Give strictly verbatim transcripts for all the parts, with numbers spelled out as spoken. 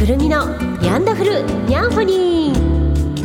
くるみのヤンダフルニャンホニー。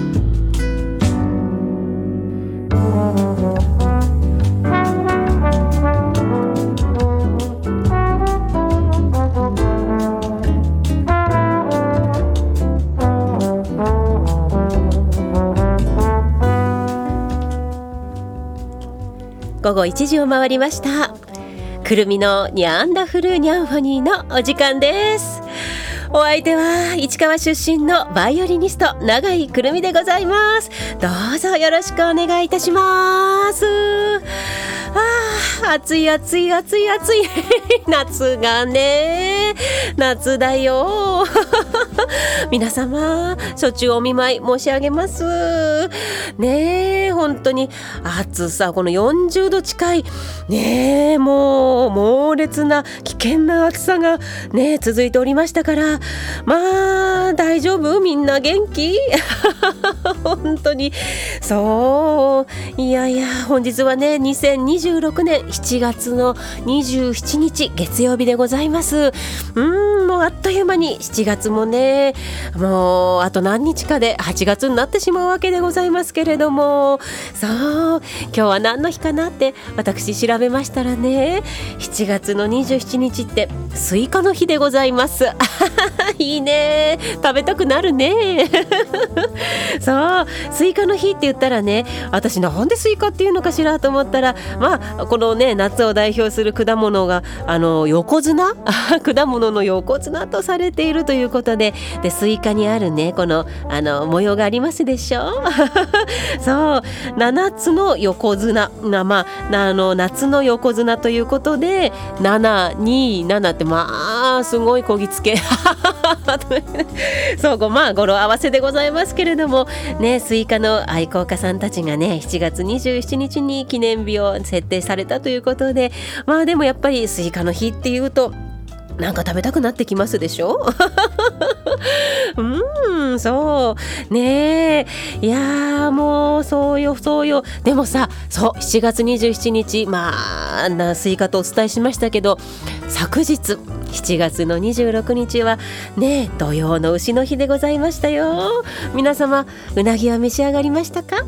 午後いちじを回りました。くるみのニャンダフルニャンホニーのお時間です。お相手は市川出身のバイオリニスト永井くるみでございます。どうぞよろしくお願いいたします。あー、暑い暑い暑い暑い夏がね、夏だよ皆様初中お見舞い申し上げますね。え本当に暑さ、このよんじゅうど近いねえ、もう猛烈な危険な暑さがね続いておりましたから、まあ大丈夫、みんな元気本当にそういやいや、本日はねにせんにじゅうろくねんしちがつのにじゅうしちにち月曜日でございます。うーんもうあっという間にしちがつもね、もうあと何日かではちがつになってしまうわけでございますけれども、そう今日は何の日かなって私調べましたらね、しちがつのにじゅうしちにちってスイカの日でございますいいね、食べたくなるねそうスイカの日って言ったらね、私なんでスイカっていうのかしらと思ったら、まあこのね夏を代表する果物があの横綱果物の横綱とされているということで、でスイカにあるねこのあの模様がありますでしょそうななつの横綱な、まあ、あの夏の横綱ということでななにななって、まあすごいこぎつけそうまあ語呂合わせでございますけれどもね、スイカの愛好家さんたちがねしちがつにじゅうしちにちに記念日を設定されたということで、まあでもやっぱりスイカの日っていうとなんか食べたくなってきますでしょうーんそうねえ、いやーもうそうよそうよ。でもさ、そうしちがつにじゅうしちにち、まあなスイカとお伝えしましたけど、昨日しちがつのにじゅうろくにちはね土用の丑の日でございましたよ。皆様うなぎは召し上がりましたか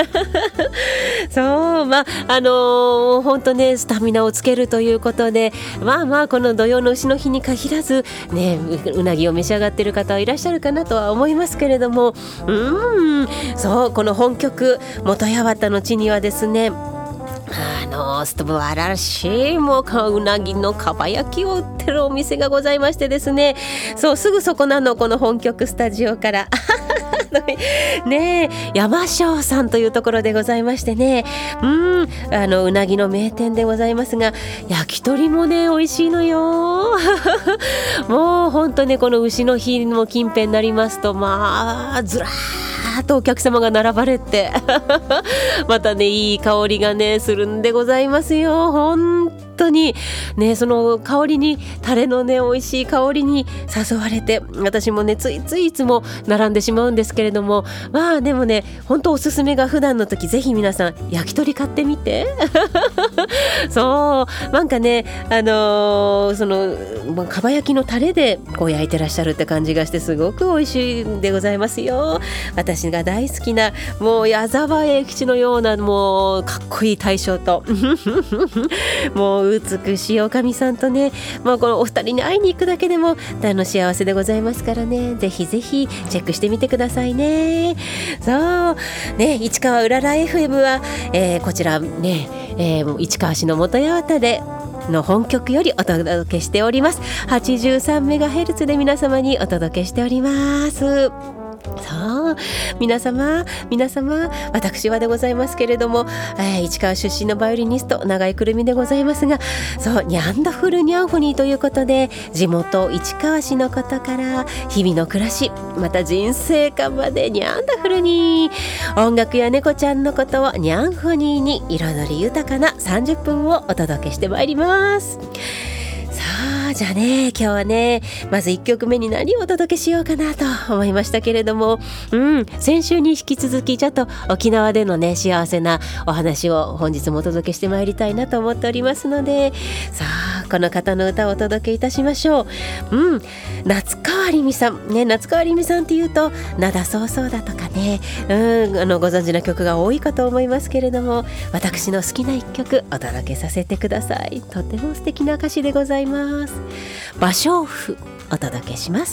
そうまああのー、本当ねスタミナをつけるということで、まあまあこの土用の丑の日に限らずね う, うなぎを召し上がっている方はいらっしゃるかなとは思いますけれども、うーんそうこの本局元八幡の地にはですね、あの素晴らしいもううなぎのかば焼きを売ってるお店がございましてですね、そうすぐそこなの、この本局スタジオからねえ山椒さんというところでございましてね、うんあのうなぎの名店でございますが、焼き鳥もね美味しいのよもう本当ねこの牛の日の近辺になりますと、まあずらーっとお客様が並ばれてまたねいい香りがねするんでございますよ。本当にねその香りに、タレのね美味しい香りに誘われて、私もねついついいつも並んでしまうんですけれども、まあでもね本当おすすめが、普段の時ぜひ皆さん焼き鳥買ってみてそうなんかねあのー、そのかば焼きのタレでこう焼いてらっしゃるって感じがして、すごく美味しいんでございますよ。私が大好きなもう矢沢永吉のようなもうかっこいい大将ともう美しいおかみさんとね、まあ、このお二人に会いに行くだけでも楽幸せでございますからね、ぜひぜひチェックしてみてくださいね。そうね、市川うらら エフエム は、えー、こちらね、えー、市川市の元八幡での本局よりお届けしております。 はちじゅうさんメガヘルツ で皆様にお届けしております。そう皆様皆様私はでございますけれども、えー、市川出身のバイオリニスト永井くるみでございますが、そうニャンダフルニャンホニーということで、地元市川市のことから日々の暮らし、また人生観までニャンダフルに、音楽や猫ちゃんのことをニャンホニーに彩り豊かなさんじゅっぷんをお届けしてまいります。さああじゃあね今日はねまずいっきょくめに何をお届けしようかなと思いましたけれども、うん先週に引き続きちょっと沖縄でのね幸せなお話を本日もお届けしてまいりたいなと思っておりますので、さあこの方の歌をお届けいたしましょう。うん夏川りみさんね、夏川りみさんっていうと灘そうそうだとかね、うんあのご存知の曲が多いかと思いますけれども、私の好きな一曲お届けさせてください。とても素敵な歌詞でございます。芭蕉布お届けします。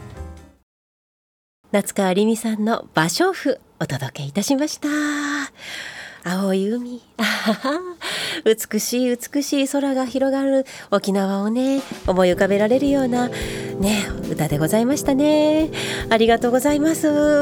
夏川りみさんの芭蕉布お届けいたしました。青い海美しい美しい空が広がる沖縄をね思い浮かべられるようなね歌でございましたね。ありがとうございます。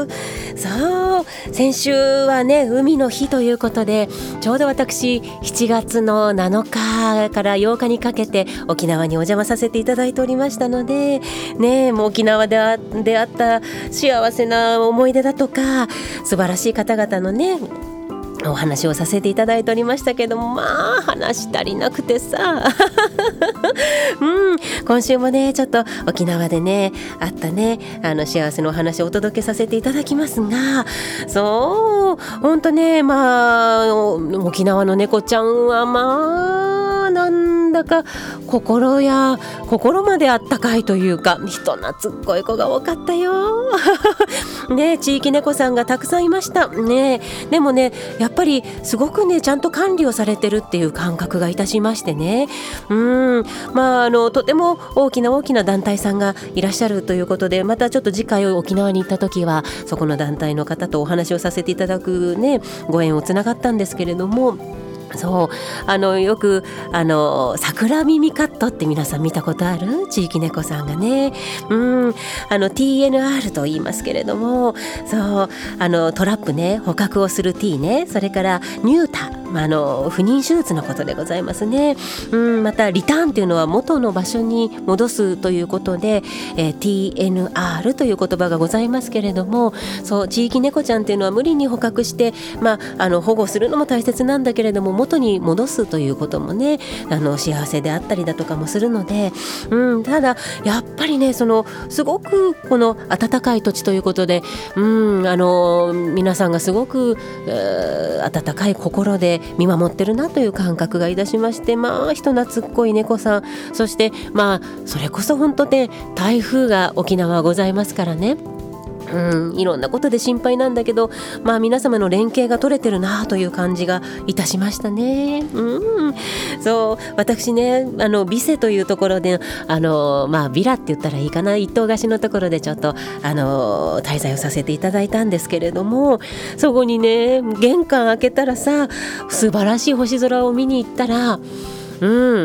そう先週はね海の日ということで、ちょうど私しちがつのなのかからようかにかけて沖縄にお邪魔させていただいておりましたのでね、もう沖縄であ出会った幸せな思い出だとか素晴らしい方々のねお話をさせていただいておりましたけども、まあ話足りなくてさ、うん、今週もねちょっと沖縄でねあったねあの幸せのお話をお届けさせていただきますが、そう本当ねまあ沖縄の猫ちゃんはまあなんだか心や心まであったかいというか人懐っこい子が多かったよね、地域猫さんがたくさんいましたね。でもねやっぱりすごくねちゃんと管理をされてるっていう感覚がいたしましてね、うんまああのとても大きな大きな団体さんがいらっしゃるということで、またちょっと次回沖縄に行った時はそこの団体の方とお話をさせていただくねご縁をつながったんですけれども、そうあのよくあの桜耳カットって皆さん見たことある？地域猫さんがね、うんあの ティーエヌアール と言いますけれども、そうあのトラップね捕獲をする T ね、それからニュータ、まあ、あの不妊手術のことでございますね。うんまたリターンっていうのは元の場所に戻すということで、えー、ティーエヌアール という言葉がございますけれども、そう地域猫ちゃんっていうのは無理に捕獲して、まあ、あの保護するのも大切なんだけれども元に戻すということもねあの幸せであったりだとかもするので、うん、ただやっぱりねそのすごくこの暖かい土地ということで、うん、あの皆さんがすごく、えー、温かい心で見守ってるなという感覚がいたしまして、まあ人懐っこい猫さん、そしてまあそれこそ本当ね台風が沖縄はございますからね、うん、いろんなことで心配なんだけど、まあ皆様の連携が取れてるなという感じがいたしましたね。うん、そう私ねあのビセというところであの、まあ、ビラって言ったらいいかな、一棟貸しのところでちょっとあの滞在をさせていただいたんですけれども、そこにね玄関開けたらさ素晴らしい星空を見に行ったら、うん、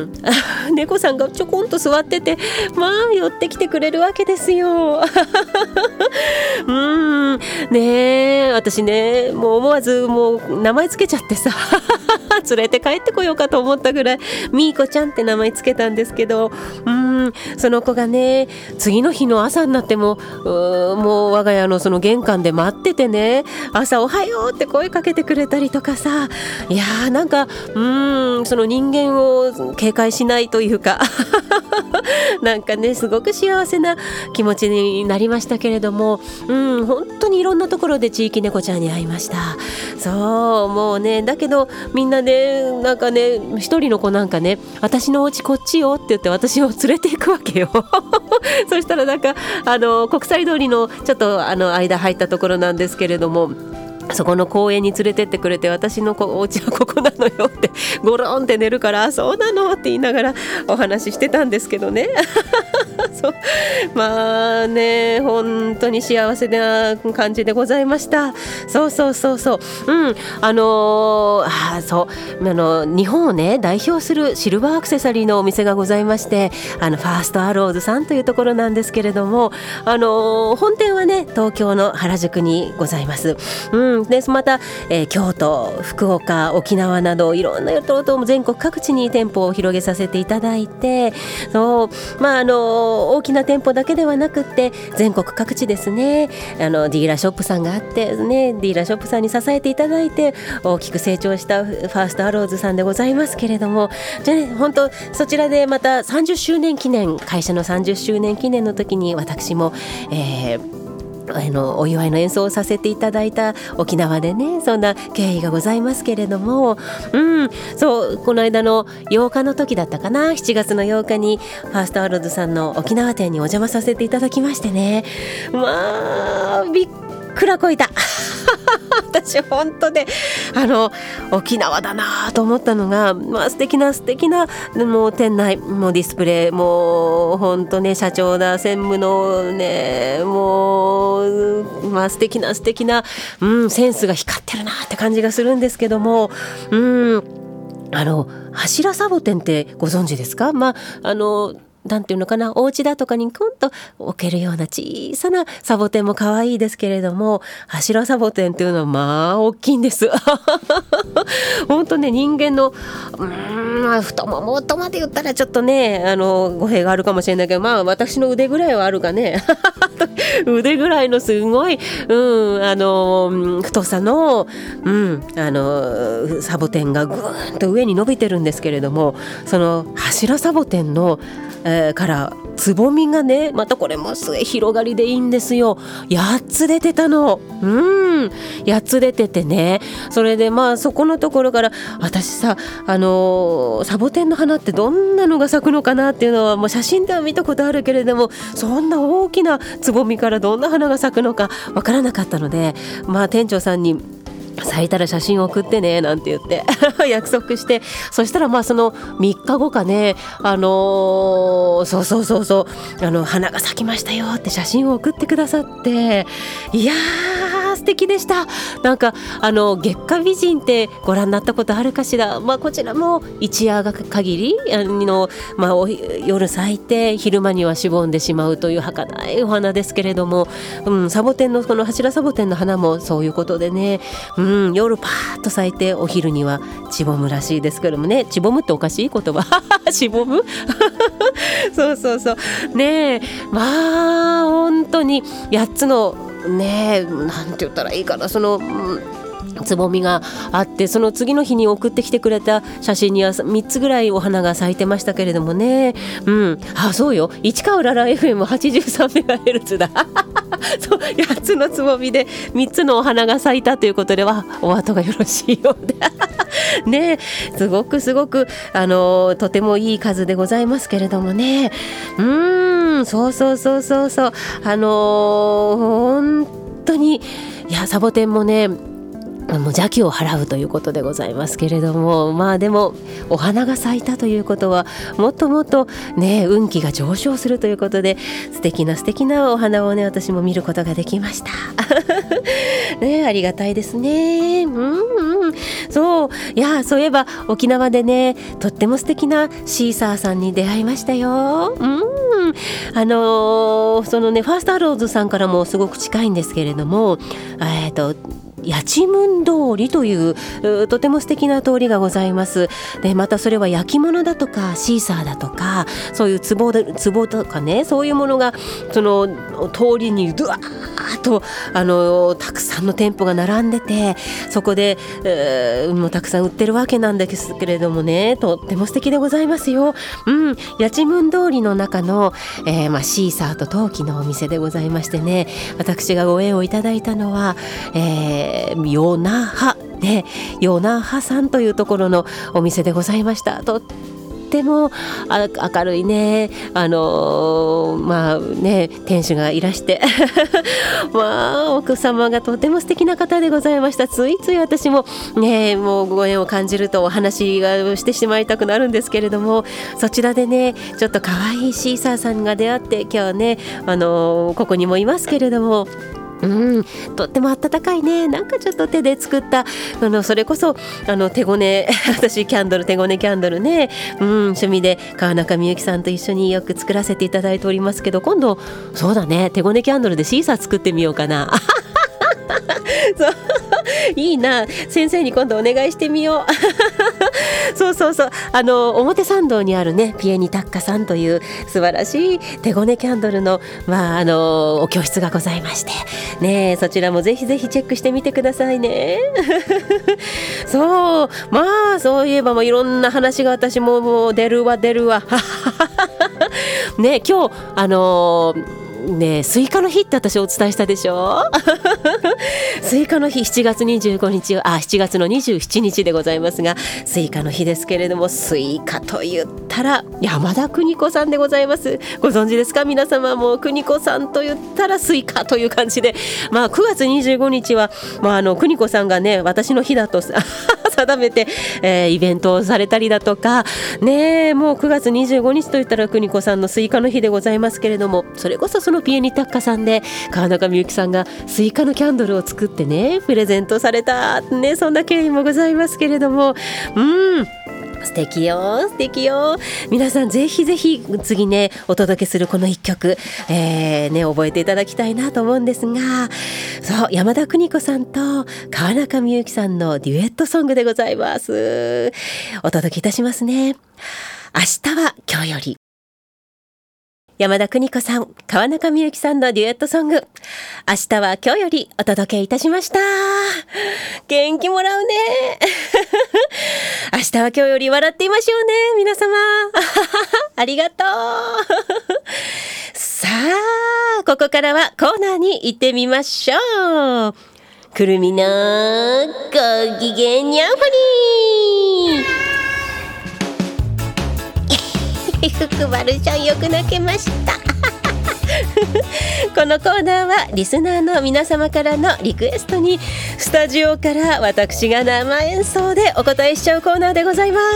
猫さんがちょこんと座ってて、まあ寄ってきてくれるわけですようんねえ私ねもう思わずもう名前つけちゃってさ連れて帰ってこようかと思ったぐらいみーこちゃんって名前つけたんですけど、うんその子がね次の日の朝になってもうもう我が家のその玄関で待っててね、朝おはようって声かけてくれたりとかさ、いやーなんかうんその人間を警戒しないというかなんかねすごく幸せな気持ちになりましたけれども、うん本当にいろんなところで地域猫ちゃんに会いました。そうもうねだけどみんなねなんかね一人の子なんかね私のお家こっちよって言って私を連れていくわけよそしたらなんかあの国際通りのちょっとあの間入ったところなんですけれども、そこの公園に連れてってくれて、私のお家はここなのよってゴロンって寝るから、そうなのって言いながらお話ししてたんですけどねそうまあね本当に幸せな感じでございました。そうそうそうそううんあのー、あそうあの日本をね代表するシルバーアクセサリーのお店がございまして、あのファーストアローズさんというところなんですけれども、あのー、本店はね東京の原宿にございます。うんうんでまた、えー、京都、福岡、沖縄などいろんなところ全国各地に店舗を広げさせていただいて、そう、まあ、あの大きな店舗だけではなくって全国各地ですね、あのディーラーショップさんがあってね、ディーラーショップさんに支えていただいて大きく成長したファーストアローズさんでございますけれども、じゃあね、本当そちらでまたさんじゅっしゅうねん記念、会社のさんじゅっしゅうねん記念の時に私も、えーあのお祝いの演奏をさせていただいた沖縄でね、そんな経緯がございますけれども、うん、そうこの間のようかの時だったかな、しちがつのようかにファーストアローズさんの沖縄店にお邪魔させていただきましてね、まあびっくらこいた私本当であの沖縄だなと思ったのが、まあ、素敵な素敵なもう店内もうディスプレイもう本当ね、社長だ専務のねもう、まあ、素敵な素敵な、うん、センスが光ってるなって感じがするんですけども、うんあの柱サボテンってご存知ですか？まああのなんていうのかな、お家だとかにコンと置けるような小さなサボテンも可愛いですけれども、柱サボテンっていうのはまあ大きいんです本当ね、人間のうーん、まあ、太ももとまで言ったらちょっとねあの語弊があるかもしれないけど、まあ私の腕ぐらいはあるかね腕ぐらいのすごい、うん、あの太さの、うん、あのサボテンがぐーんと上に伸びてるんですけれども、その柱サボテンのえー、からつぼみがね、またこれもすごい広がりでいいんですよ。やっつ出てたの、うんやっつ出ててね、それでまあそこのところから私さ、あのー、サボテンの花ってどんなのが咲くのかなっていうのはもう写真では見たことあるけれども、そんな大きなつぼみからどんな花が咲くのかわからなかったので、まあ店長さんに咲いたら写真を送ってねなんて言って約束して、そしたらまあそのみっかごかね、あのー、そうそうそうそうあの花が咲きましたよって写真を送ってくださって、いやー素敵でした。なんかあの月下美人ってご覧になったことあるかしら。まあこちらも一夜が限りあの、まあ、夜咲いて昼間にはしぼんでしまうという儚いお花ですけれども、うん、サボテンのこの柱サボテンの花もそういうことでね、うん、夜パーッと咲いてお昼にはちぼむらしいですけどもね、ちぼむっておかしい言葉しぼむそうそうそうねえ、まあ本当にやっつのねえなんて言ったらいいかな、その、うんつぼみがあって、その次の日に送ってきてくれた写真にはみっつぐらいお花が咲いてましたけれどもね、うん、あそうよ、市川うらら エフエムはちじゅうさんメガヘルツ だそうやっつのつぼみでみっつのお花が咲いたということではお後がよろしいようでね、すごくすごくあのとてもいい数でございますけれどもね、うーんそうそうそうそうそうあのー、本当にいやサボテンもねもう邪気を払うということでございますけれども、まあでもお花が咲いたということはもっともっとね運気が上昇するということで、素敵な素敵なお花をね私も見ることができましたね、ありがたいですね。うん、うん、そういやそういえば沖縄でねとっても素敵なシーサーさんに出会いましたよ。うんあのー、そのねファーストアローズさんからもすごく近いんですけれども、えーと八幡通りというとても素敵な通りがございます。でまたそれは焼き物だとかシーサーだとかそういう壺で壺とかね、そういうものがその通りにドワーッとあのたくさんの店舗が並んでて、そこで、えー、もうたくさん売ってるわけなんですけれどもね、とっても素敵でございますよ。うん、八幡通りの中の、えーまあ、シーサーと陶器のお店でございましてね、私がご縁をいただいたのは、えーヨナハね、ヨナハさんというところのお店でございました。とっても明るいね、あのー、まあね店主がいらしてまあ奥様がとても素敵な方でございました。ついつい私もねもうご縁を感じるとお話がしてしまいたくなるんですけれども、そちらでねちょっと可愛いシーサーさんが出会って今日ね、あのー、ここにもいますけれども、うん、とっても温かいね、なんかちょっと手で作ったあのそれこそあの手ごね私キャンドル手ごねキャンドルね、うん、趣味で川中美幸さんと一緒によく作らせていただいておりますけど、今度そうだね手ごねキャンドルでシーサー作ってみようかなそういいな、先生に今度お願いしてみようそうそうそう、あの表参道にあるねピエニタッカさんという素晴らしい手ごねキャンドルの、まあ、あのお教室がございましてね、そちらもぜひぜひチェックしてみてくださいねそう、まあそういえばもういろんな話が私ももう出るわ出るわね、今日あのーね、スイカの日って私お伝えしたでしょスイカの日しちがつにじゅうごにち、あしちがつのにじゅうしちにちでございますが、スイカの日ですけれども、スイカと言ったら山田邦子さんでございます。ご存知ですか皆様。もう邦子さんと言ったらスイカという感じで、まあ、くがつにじゅうごにちは、まあ、あの邦子さんがね私の日だと定めて、えー、イベントをされたりだとかね、もうくがつにじゅうごにちと言ったら邦子さんのスイカの日でございますけれども、それこそそのピエニタッカさんで川中美幸さんがスイカのキャンドルを作ってねプレゼントされた、ね、そんな経緯もございますけれども、うん素敵よ素敵よ。皆さんぜひぜひ次ねお届けするこの一曲、えーね、覚えていただきたいなと思うんですが、そう山田邦子さんと川中美幸さんのデュエットソングでございます。お届けいたしますね。明日は今日より。山田邦子さん、川中美幸さんのデュエットソング、明日は今日よりお届けいたしました。元気もらうね明日は今日より笑っていましょうね皆様ありがとうさあここからはコーナーに行ってみましょう。くるみのご機嫌にゃんぱに福丸ちゃんよく泣けましたこのコーナーはリスナーの皆様からのリクエストにスタジオから私が生演奏でお答えしちゃうコーナーでございます。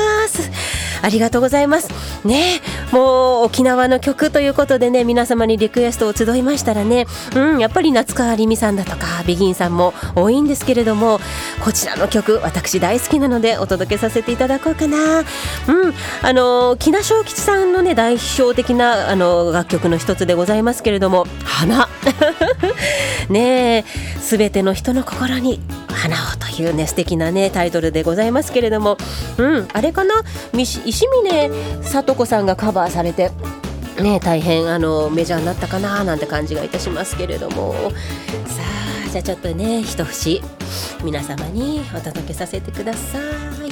ありがとうございますね。もう沖縄の曲ということでね、皆様にリクエストを集いましたらね、うん、やっぱり夏川りみさんだとかビギンさんも多いんですけれども、こちらの曲私大好きなのでお届けさせていただこうかな。うん、あの木名正吉さんのね代表的なあの楽曲の一つでございますけれども、花ねえ、すべての人の心に花をというね素敵なねタイトルでございますけれども、うん、あれかな、石峰聡子さんがカバーされてね、大変あのメジャーになったかななんて感じがいたしますけれども、さあじゃあちょっとね一節皆様にお届けさせてください。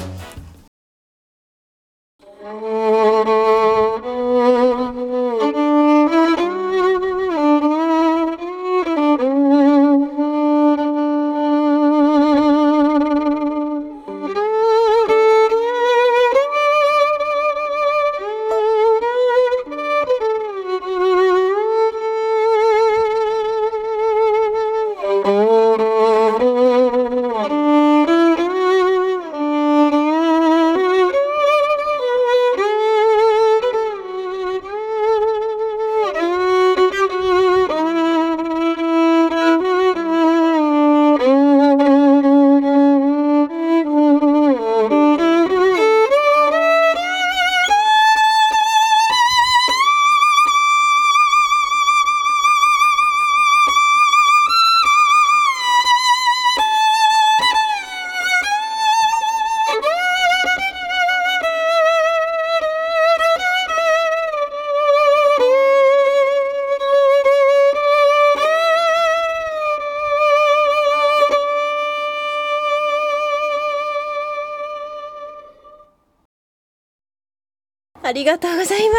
ありがとうござい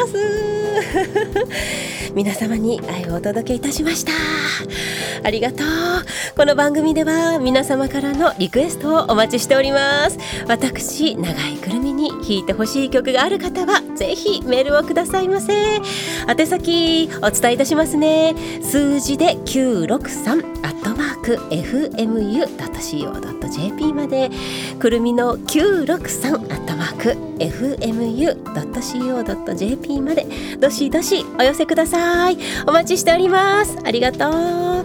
ます皆様に愛をお届けいたしました。ありがとう。この番組では皆様からのリクエストをお待ちしております。私長井くるみに弾いてほしい曲がある方はぜひメールをくださいませ。宛先お伝えいたしますね。数字できゅうろくさんアットマーク エフエムユードットシーオードットジェーピー まで、くるみのきゅうろくさんアットマーク エフエムユードットシーオードットジェーピー までどしどしお寄せください。お待ちしております。ありがとう。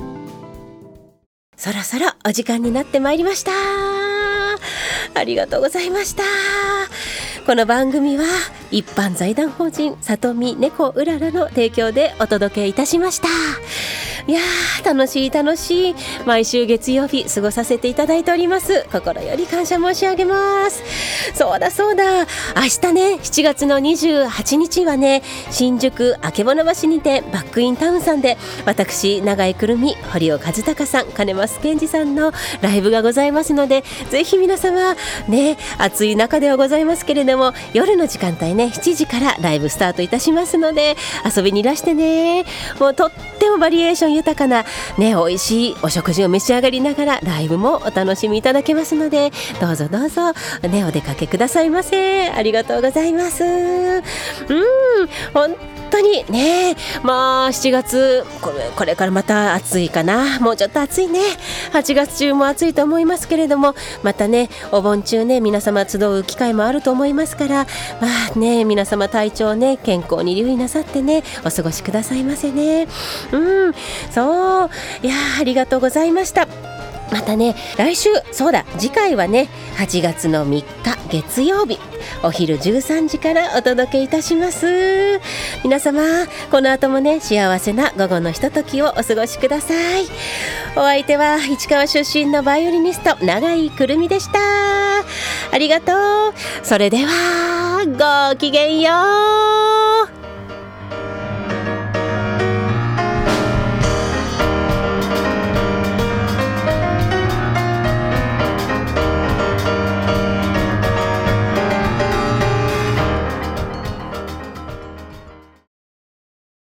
そろそろお時間になってまいりました。ありがとうございました。この番組は一般財団法人里見猫うららの提供でお届けいたしました。 いやー楽しい楽しい毎週月曜日過ごさせていただいております。心より感謝申し上げます。そうだそうだ、明日ねしちがつのにじゅうはちにちはね、新宿あけぼの橋にてバックインタウンさんで私永井くるみ、堀尾和孝さん、金増健二さんのライブがございますので、ぜひ皆様ね、暑い中ではございますけれども、夜の時間帯ねしちじからライブスタートいたしますので、遊びにいらしてね。もうとってもバリエーション豊かなね、美味しいお食事を召し上がりながらライブもお楽しみいただけますので、どうぞどうぞね、お出かけくださいませ。ありがとうございます。うん、本当にね、まあしちがつこれ、これからまた暑いかな、もうちょっと暑いね。はちがつ中も暑いと思いますけれども、またねお盆中ね皆様集う機会もあると思いますから、まあね皆様体調ね健康に留意なさってねお過ごしくださいませね。うん、そういやありがとうございました。またね来週、そうだ次回はねはちがつのみっか月曜日お昼じゅうさんじからお届けいたします。皆様この後もね幸せな午後のひとときをお過ごしください。お相手は市川出身のバイオリニスト永井くるみでした。ありがとう。それではごきげんよう。